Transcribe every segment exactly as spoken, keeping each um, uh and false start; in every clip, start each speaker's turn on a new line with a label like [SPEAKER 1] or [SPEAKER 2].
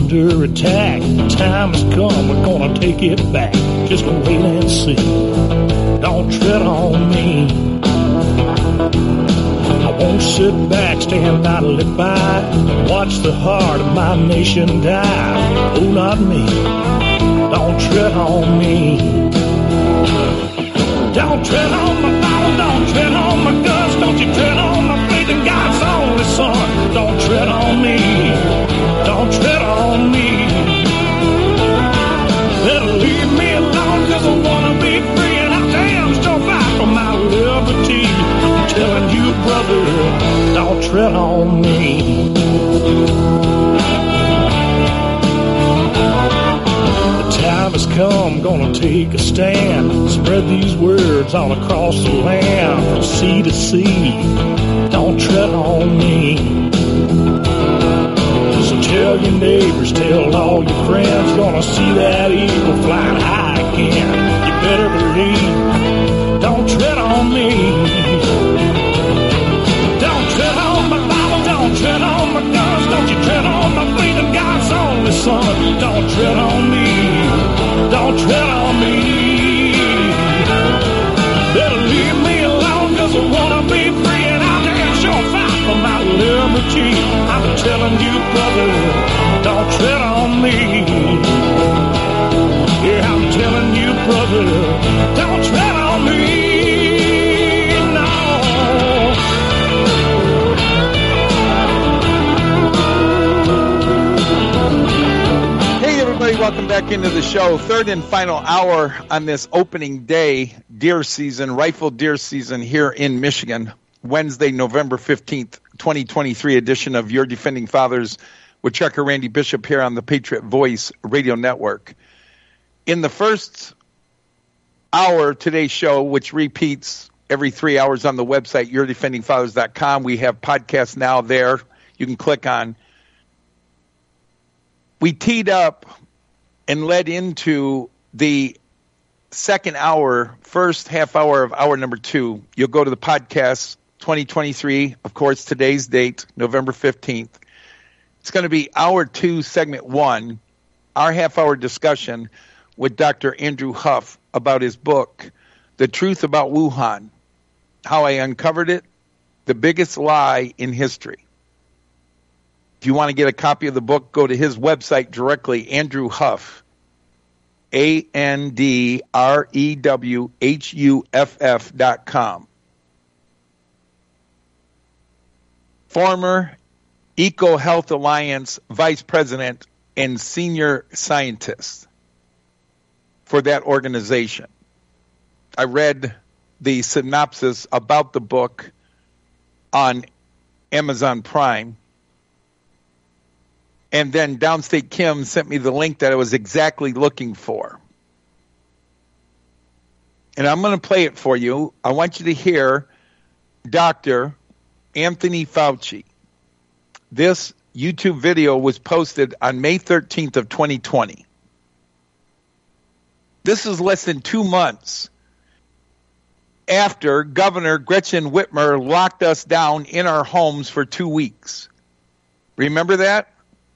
[SPEAKER 1] under attack. The time has come, we're gonna take it back. Just wait and see. Don't tread on me. I won't sit back, stand idly by, watch the heart of my nation die. Oh, not me. Don't tread on me. Don't tread on my Bible, don't tread on my guns, don't you tread on my faith in God's only Son. Don't tread on me. Don't tread on me. Better leave me alone, cause I wanna be free, and I damn sure fight for my liberty. I'm telling you, brother, don't tread on me. The time has come, gonna take a stand. Spread these words all across the land, from sea to sea. Don't tread on me. So tell your neighbors, tell all your friends, gonna see that eagle flying high again. You better believe, don't tread on me. Don't tread on my Bible, don't tread on my guns, don't you tread on my faith in God's only Son. Don't tread on me, don't tread on me. Better leave me alone, cause I wanna be free, and I'll damn sure fight for my liberty. I'm telling you, brother, don't tread on me. Yeah, I'm telling you, brother, don't tread on me. No.
[SPEAKER 2] Hey, everybody, welcome back into the show. Third and final hour on this opening day, deer season, rifle deer season here in Michigan. Wednesday, November fifteenth, twenty twenty-three edition of Your Defending Fathers with Checker Randy Bishop here on the Patriot Voice Radio Network. In the first hour of today's show, which repeats every three hours on the website, your defending fathers dot com, we have podcasts now there. You can click on. We teed up and led into the second hour, first half hour of hour number two. You'll go to the podcast twenty twenty-three, of course, today's date, November fifteenth. It's going to be hour two, segment one, our half-hour discussion with Doctor Andrew Huff about his book, The Truth About Wuhan, How I Uncovered It, The Biggest Lie in History. If you want to get a copy of the book, go to his website directly, Andrew Huff, A N D R E W H U F F dot com. Former EcoHealth Alliance Vice President and Senior Scientist for that organization. I read the synopsis about the book on Amazon Prime, and then Downstate Kim sent me the link that I was exactly looking for. And I'm going to play it for you. I want you to hear Doctor Anthony Fauci. This YouTube video was posted on May thirteenth of twenty twenty. This is less than two months after Governor Gretchen Whitmer locked us down in our homes for two weeks. Remember that?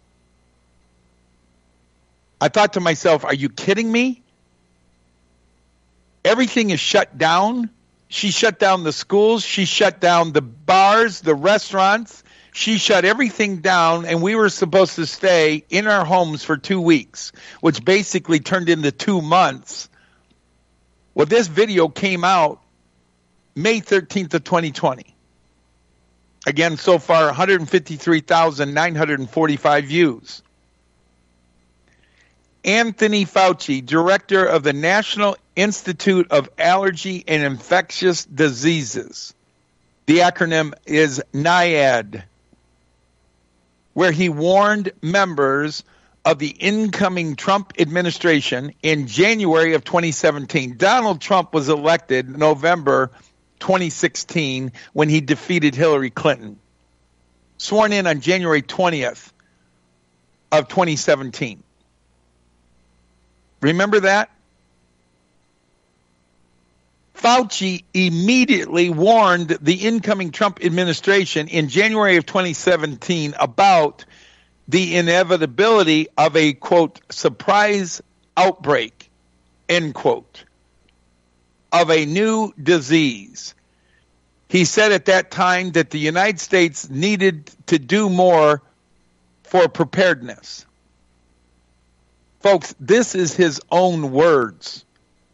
[SPEAKER 2] I thought to myself, are you kidding me? Everything is shut down. She shut down the schools. She shut down the bars, the restaurants. She shut everything down, and we were supposed to stay in our homes for two weeks, which basically turned into two months. Well, this video came out May thirteenth of twenty twenty. Again, so far, one hundred fifty-three thousand nine hundred forty-five views. Anthony Fauci, director of the National Institute of Allergy and Infectious Diseases. The acronym is NIAID, where he warned members of the incoming Trump administration in January of twenty seventeen. Donald Trump was elected November twenty sixteen when he defeated Hillary Clinton. Sworn in on January twentieth of twenty seventeen. Remember that? Fauci immediately warned the incoming Trump administration in January of twenty seventeen about the inevitability of a, quote, surprise outbreak, end quote, of a new disease. He said at that time that the United States needed to do more for preparedness. Folks, this is his own words.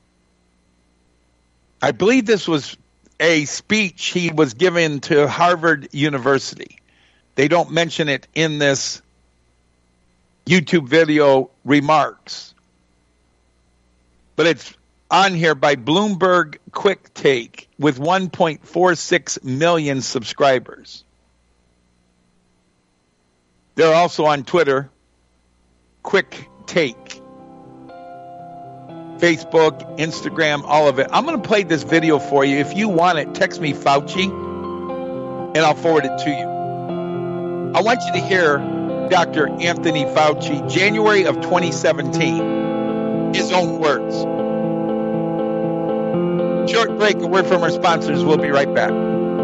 [SPEAKER 2] I believe this was a speech he was given to Harvard University. They don't mention it in this YouTube video remarks, but it's on here by Bloomberg Quick Take with one point four six million subscribers. They're also on Twitter, Quick Take, Facebook, Instagram, all of it. I'm going to play this video for you. If you want it, text me Fauci, and I'll forward it to you. I want you to hear Doctor Anthony Fauci, January of twenty seventeen, his own words. Short break, a word from our sponsors. We'll be right back.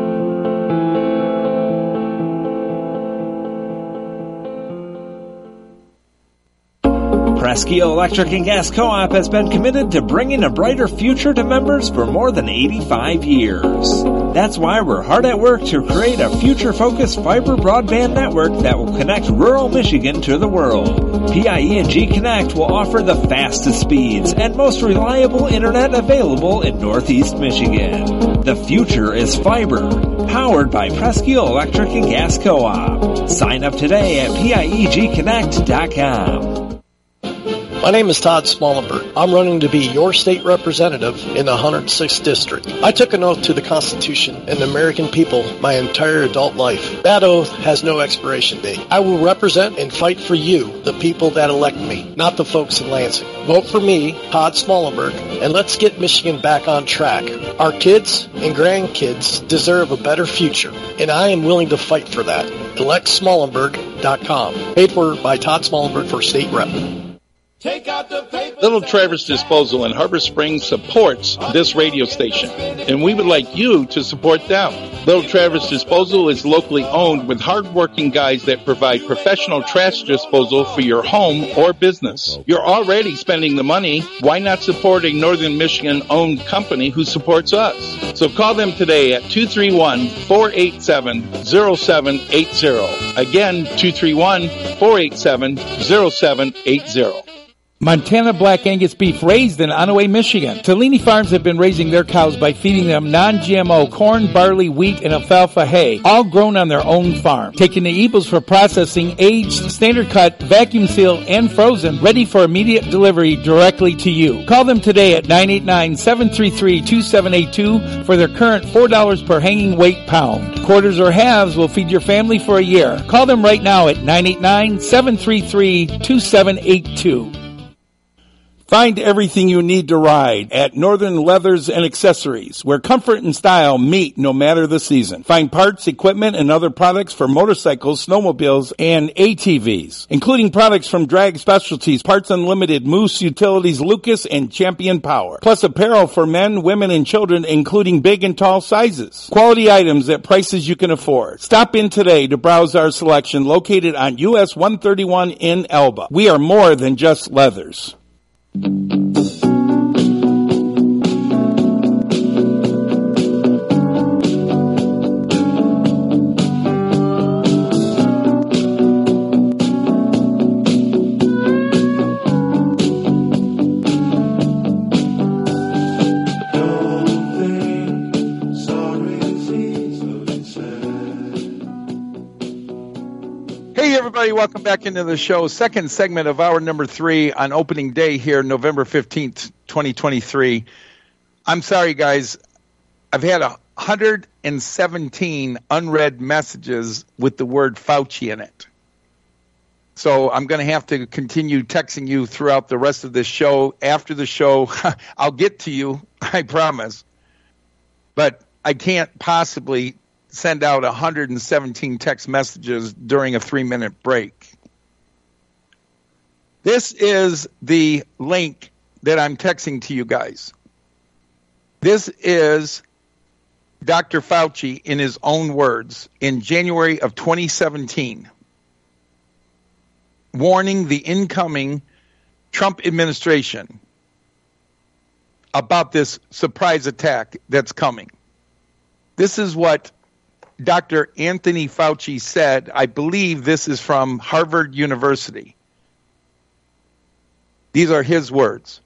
[SPEAKER 3] Presque Electric and Gas Co-op has been committed to bringing a brighter future to members for more than eighty-five years. That's why we're hard at work to create a future-focused fiber broadband network that will connect rural Michigan to the world. P I E and G Connect will offer the fastest speeds and most reliable internet available in Northeast Michigan. The future is fiber, powered by Presque Electric and Gas Co-op. Sign up today at P I E G connect dot com.
[SPEAKER 4] My name is Todd Smallenberg. I'm running to be your state representative in the one hundred sixth District. I took an oath to the Constitution and the American people my entire adult life. That oath has no expiration date. I will represent and fight for you, the people that elect me, not the folks in Lansing. Vote for me, Todd Smallenberg, and let's get Michigan back on track. Our kids and grandkids deserve a better future, and I am willing to fight for that. elect smallenberg dot com. Paid for by Todd Smallenberg for state rep.
[SPEAKER 5] Take out the paper. Little Traverse Disposal in Harbor Springs supports this radio station, and we would like you to support them. Little Traverse Disposal is locally owned with hardworking guys that provide professional trash disposal for your home or business. You're already spending the money. Why not support a Northern Michigan-owned company who supports us? So call them today at two three one, four eight seven, zero seven eight zero. Again, two three one, four eight seven, zero seven eight zero.
[SPEAKER 6] Montana Black Angus beef raised in Onaway, Michigan. Tellini Farms have been raising their cows by feeding them non-G M O corn, barley, wheat, and alfalfa hay, all grown on their own farm. Taking the Eagles for processing, aged, standard cut, vacuum sealed, and frozen, ready for immediate delivery directly to you. Call them today at nine eight nine, seven three three, two seven eight two for their current four dollars per hanging weight pound. Quarters or halves will feed your family for a year. Call them right now at nine eight nine, seven three three, two seven eight two. Find everything you need to ride at Northern Leathers and Accessories, where comfort and style meet no matter the season. Find parts, equipment, and other products for motorcycles, snowmobiles, and A T Vs, including products from Drag Specialties, Parts Unlimited, Moose Utilities, Lucas, and Champion Power. Plus apparel for men, women, and children, including big and tall sizes. Quality items at prices you can afford. Stop in today to browse our selection located on U S one thirty-one in Elba. We are more than just leathers.
[SPEAKER 2] Welcome back into the show. Second segment of hour number three on opening day here, November fifteenth, twenty twenty-three. I'm sorry, guys. I've had one hundred seventeen unread messages with the word Fauci in it. So I'm going to have to continue texting you throughout the rest of this show. After the show, I'll get to you, I promise. But I can't possibly send out one hundred seventeen text messages during a three-minute break. This is the link that I'm texting to you guys. This is Doctor Fauci in his own words in January of twenty seventeen. warning the incoming Trump administration about this surprise attack that's coming. This is what Doctor Anthony Fauci said. I believe this is from Harvard University. These are his words.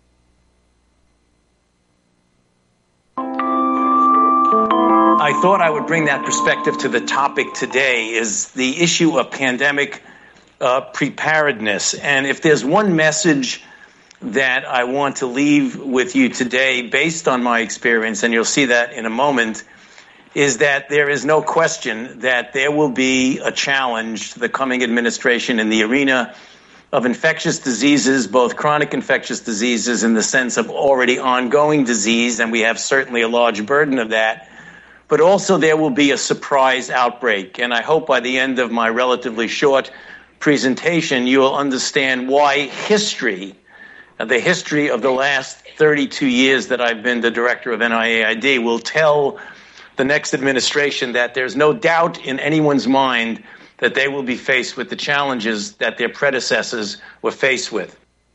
[SPEAKER 7] I thought I would bring that perspective to the topic today, is the issue of pandemic uh, preparedness. And if there's one message that I want to leave with you today, based on my experience, and you'll see that in a moment, is that there is no question that there will be a challenge to the coming administration in the arena of infectious diseases, both chronic infectious diseases in the sense of already ongoing disease, and we have certainly a large burden of that. But also there will be a surprise outbreak. And I hope by the end of my relatively short presentation, you will understand why history, the history of the last thirty-two years that I've been the director of N I A I D, will tell the next administration that there's no doubt in anyone's mind that they will be faced with the challenges that their predecessors were faced with.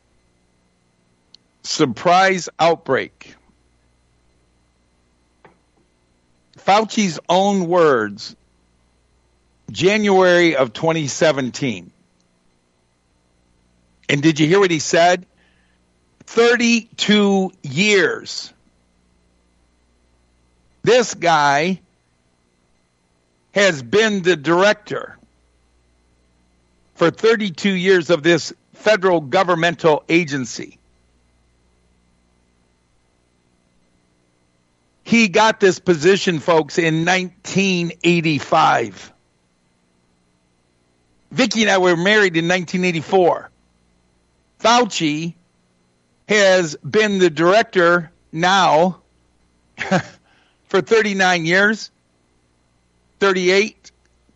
[SPEAKER 2] Surprise outbreak. Fauci's own words, January of twenty seventeen. And did you hear what he said? thirty-two years. This guy has been the director for thirty-two years of this federal governmental agency. He got this position, folks, in nineteen eighty-five. Vicki and I were married in nineteen eighty-four. Fauci has been the director now for thirty-nine years, thirty-eight.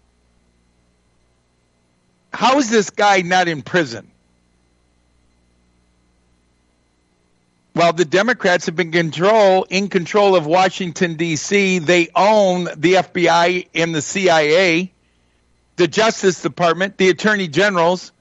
[SPEAKER 2] How is this guy not in prison? While the Democrats have been control in control of Washington, D C, they own the F B I and the C I A, the Justice Department, the Attorney Generals.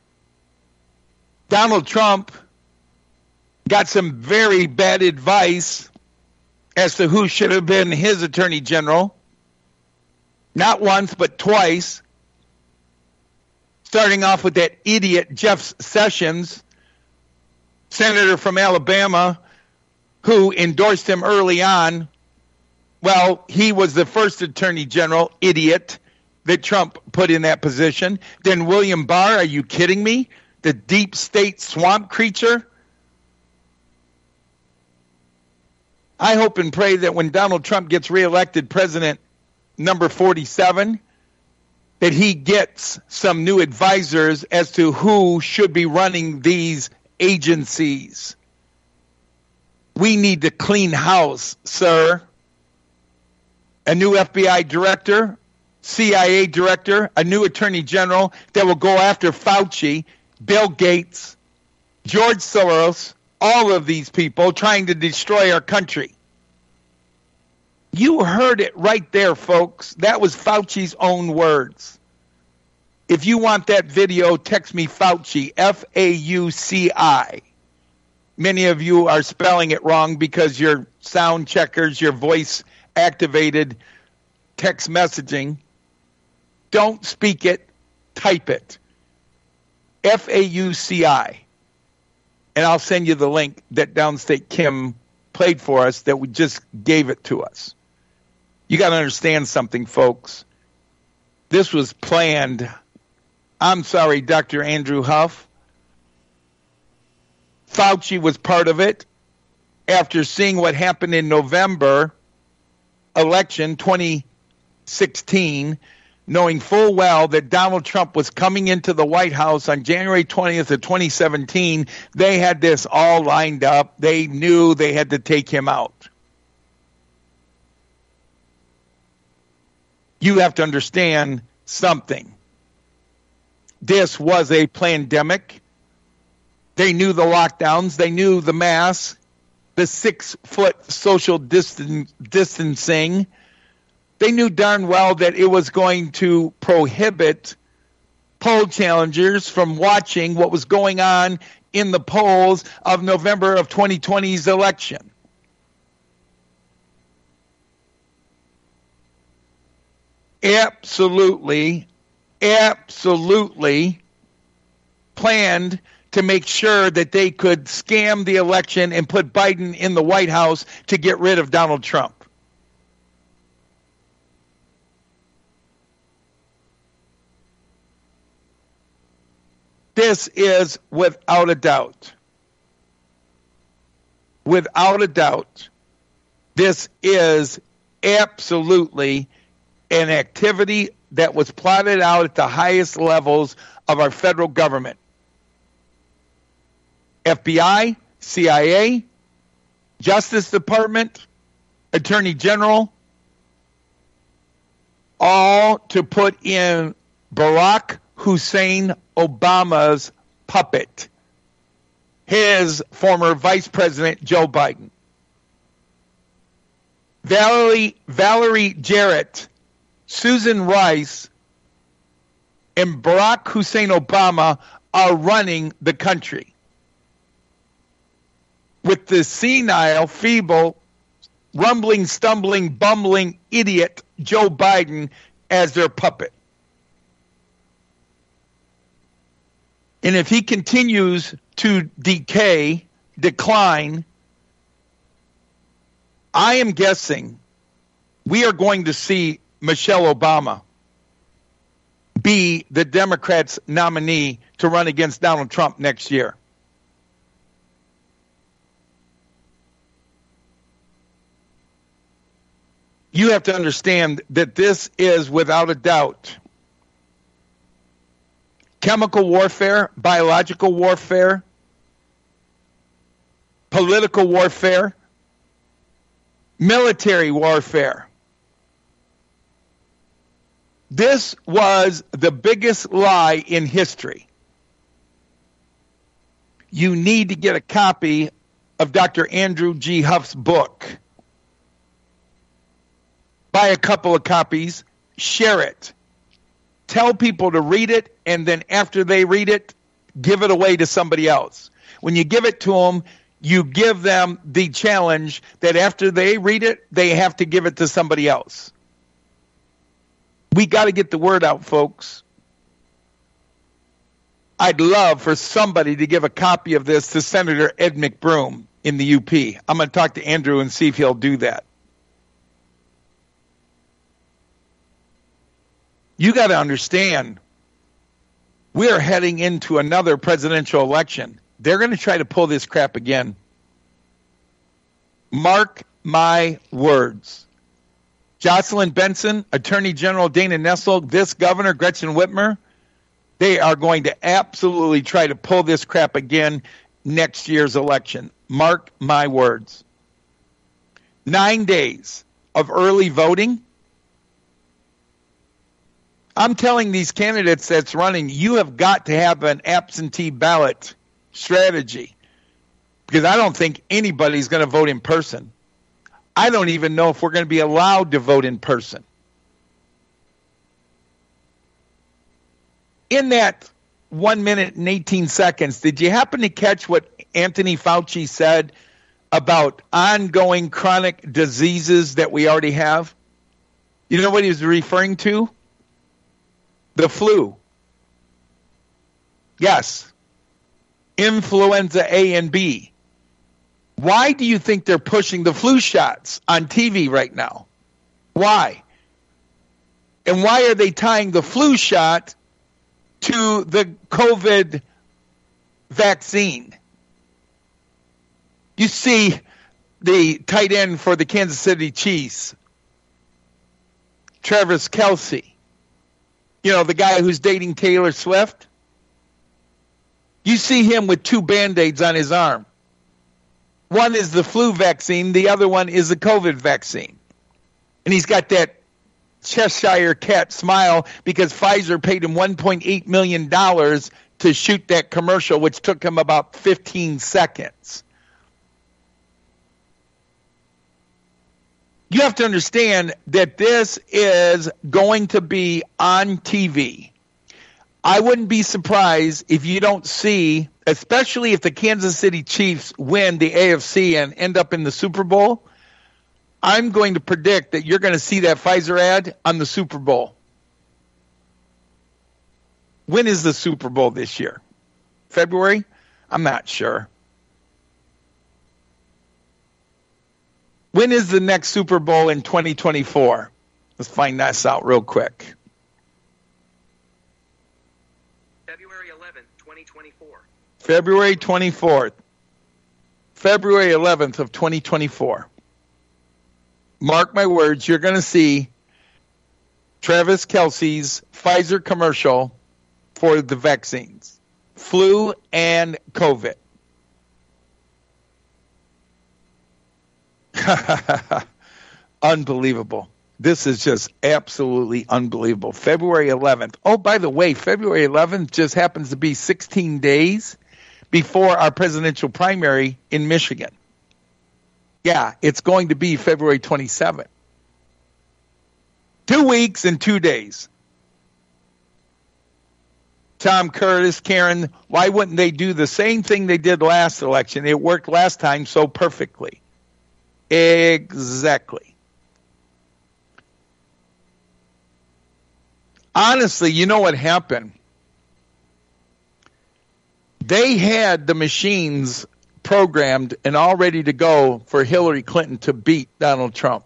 [SPEAKER 2] Donald Trump got some very bad advice as to who should have been his Attorney General. Not once, but twice. Starting off with that idiot Jeff Sessions, senator from Alabama, who endorsed him early on. Well, he was the first Attorney General, idiot, that Trump put in that position. Then William Barr, are you kidding me? The deep state swamp creature? I hope and pray that when Donald Trump gets reelected president number forty-seven, that he gets some new advisors as to who should be running these agencies. We need to clean house, sir. A new F B I director, C I A director, a new attorney general that will go after Fauci, Bill Gates, George Soros, all of these people trying to destroy our country. You heard it right there, folks. That was Fauci's own words. If you want that video, text me Fauci, F A U C I. Many of you are spelling it wrong because your sound checkers, your voice activated text messaging. Don't speak it, type it. F A U C I. And I'll send you the link that Downstate Kim played for us that we just gave it to us. You got to understand something, folks. This was planned. I'm sorry, Doctor Andrew Huff. Fauci was part of it after seeing what happened in November election twenty sixteen, knowing full well that Donald Trump was coming into the White House on January twentieth of twenty seventeen. They had this all lined up. They knew they had to take him out. You have to understand something. This was a pandemic. They knew the lockdowns. They knew the masks, the six-foot social distance, distancing. They knew darn well that it was going to prohibit poll challengers from watching what was going on in the polls of November of twenty twenty's election. Absolutely, absolutely planned to make sure that they could scam the election and put Biden in the White House to get rid of Donald Trump. This is without a doubt, without a doubt, this is absolutely an activity that was plotted out at the highest levels of our federal government. F B I, C I A, Justice Department, Attorney General, all to put in Barack Hussein Obama's puppet, his former Vice President Joe Biden. Valerie, Valerie Jarrett, Susan Rice, and Barack Hussein Obama are running the country, with the senile, feeble, rumbling, stumbling, bumbling idiot Joe Biden as their puppet. And if he continues to decay, decline, I am guessing we are going to see Michelle Obama be the Democrats' nominee to run against Donald Trump next year. You have to understand that this is, without a doubt, chemical warfare, biological warfare, political warfare, military warfare. This was the biggest lie in history. You need to get a copy of Doctor Andrew G. Huff's book. Buy a couple of copies, share it. Tell people to read it, and then after they read it, give it away to somebody else. When you give it to them, you give them the challenge that after they read it, they have to give it to somebody else. We got to get the word out, folks. I'd love for somebody to give a copy of this to Senator Ed McBroom in the U P. I'm going to talk to Andrew and see if he'll do that. You got to understand, we are heading into another presidential election. They're going to try to pull this crap again. Mark my words. Jocelyn Benson, Attorney General Dana Nessel, this governor, Gretchen Whitmer, they are going to absolutely try to pull this crap again next year's election. Mark my words. Nine days of early voting. I'm telling these candidates that's running, you have got to have an absentee ballot strategy, because I don't think anybody's going to vote in person. I don't even know if we're going to be allowed to vote in person. In that one minute and eighteen seconds, did you happen to catch what Anthony Fauci said about ongoing chronic diseases that we already have? You know what he was referring to? The flu. Yes. Influenza A and B. Why do you think they're pushing the flu shots on T V right now? Why? And why are they tying the flu shot to the COVID vaccine? You see the tight end for the Kansas City Chiefs, Travis Kelce, you know, the guy who's dating Taylor Swift. You see him with two Band-Aids on his arm. One is the flu vaccine. The other one is the COVID vaccine. And he's got that Cheshire cat smile because Pfizer paid him one point eight million dollars to shoot that commercial, which took him about fifteen seconds. You have to understand that this is going to be on T V. I wouldn't be surprised if you don't see, especially if the Kansas City Chiefs win the A F C and end up in the Super Bowl, I'm going to predict that you're going to see that Pfizer ad on the Super Bowl. When is the Super Bowl this year? February? I'm not sure. When is the next Super Bowl in twenty twenty-four? Let's find this out real quick.
[SPEAKER 8] February eleventh, twenty twenty-four.
[SPEAKER 2] February twenty-fourth. February eleventh of twenty twenty-four. Mark my words, you're going to see Travis Kelce's Pfizer commercial for the vaccines, flu and COVID. Unbelievable. This is just absolutely unbelievable. February eleventh. Oh, by the way, February eleventh just happens to be sixteen days before our presidential primary in Michigan. Yeah, it's going to be February twenty-seventh. Two weeks and two days. Tom Curtis, Karen, why wouldn't they do the same thing they did last election? It worked last time so perfectly. Exactly. Honestly, you know what happened? They had the machines programmed and all ready to go for Hillary Clinton to beat Donald Trump.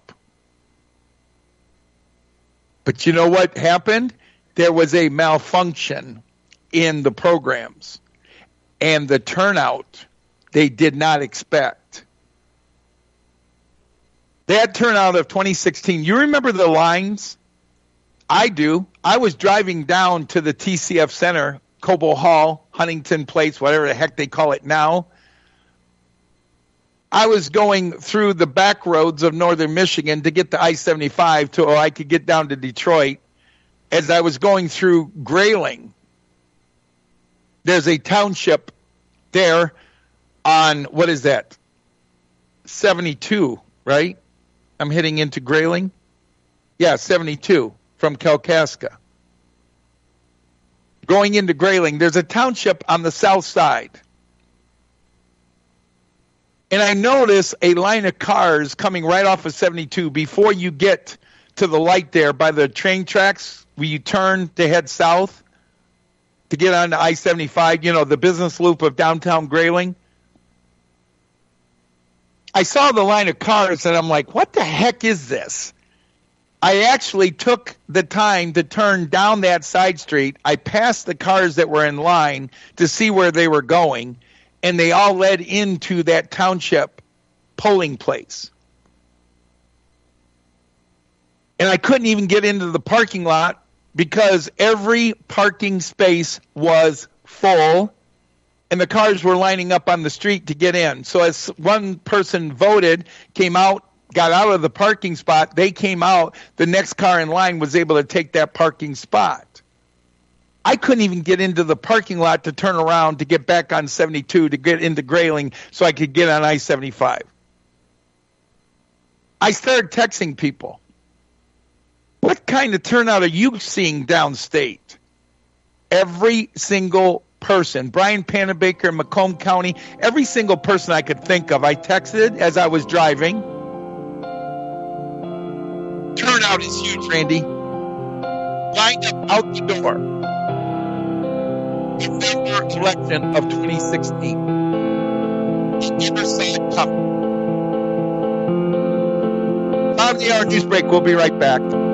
[SPEAKER 2] But you know what happened? There was a malfunction in the programs, and the turnout they did not expect. That turnout of twenty sixteen, you remember the lines? I do. I was driving down to the T C F Center, Cobo Hall, Huntington Place, whatever the heck they call it now. I was going through the back roads of northern Michigan to get to I seventy-five so I could get down to Detroit. As I was going through Grayling, there's a township there on, what is that, seventy-two, right? I'm heading into Grayling. Yeah, seventy-two from Kalkaska. Going into Grayling, there's a township on the south side. And I notice a line of cars coming right off of seventy-two before you get to the light there by the train tracks where you turn to head south to get on to I seventy-five, you know, the business loop of downtown Grayling. I saw the line of cars and I'm like, what the heck is this? I actually took the time to turn down that side street. I passed the cars that were in line to see where they were going, and they all led into that township polling place. And I couldn't even get into the parking lot because every parking space was full, and the cars were lining up on the street to get in. So as one person voted, came out, got out of the parking spot, they came out, the next car in line was able to take that parking spot. I couldn't even get into the parking lot to turn around to get back on seventy-two to get into Grayling so I could get on I seventy-five. I started texting people. What kind of turnout are you seeing downstate? Every single person, Brian Panabaker, Macomb County, every single person I could think of, I texted as I was driving. Turnout is huge, Randy. Lined up out the door. November election of twenty sixteen. You never saw it coming. Bottom of the hour news break. We'll be right back.